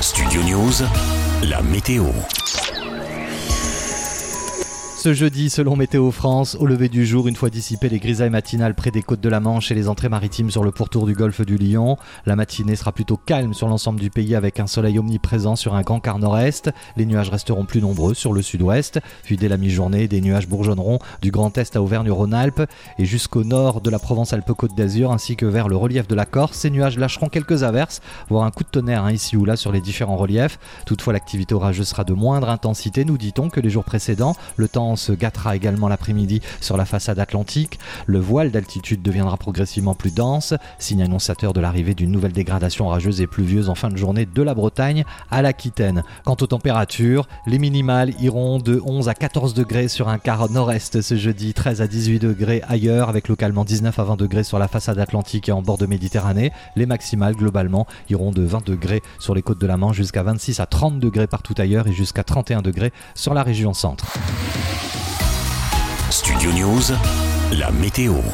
Studio News, la météo. Ce jeudi, selon Météo France, au lever du jour, une fois dissipées les grisailles matinales près des côtes de la Manche et les entrées maritimes sur le pourtour du golfe du Lion, la matinée sera plutôt calme sur l'ensemble du pays avec un soleil omniprésent sur un grand quart nord-est. Les nuages resteront plus nombreux sur le sud-ouest. Puis dès la mi-journée, des nuages bourgeonneront du Grand Est à Auvergne-Rhône-Alpes et jusqu'au nord de la Provence-Alpes-Côte d'Azur ainsi que vers le relief de la Corse. Ces nuages lâcheront quelques averses, voire un coup de tonnerre ici ou là sur les différents reliefs. Toutefois, l'activité orageuse sera de moindre intensité, nous dit-on, que les jours précédents. Le temps se gâtera également l'après-midi sur la façade atlantique. Le voile d'altitude deviendra progressivement plus dense, signe annonçateur de l'arrivée d'une nouvelle dégradation orageuse et pluvieuse en fin de journée de la Bretagne à l'Aquitaine. Quant aux températures, les minimales iront de 11 à 14 degrés sur un quart nord-est ce jeudi, 13 à 18 degrés ailleurs, avec localement 19 à 20 degrés sur la façade atlantique et en bord de Méditerranée. Les maximales, globalement, iront de 20 degrés sur les côtes de la Manche jusqu'à 26 à 30 degrés partout ailleurs et jusqu'à 31 degrés sur la région centre. Studio News, la météo.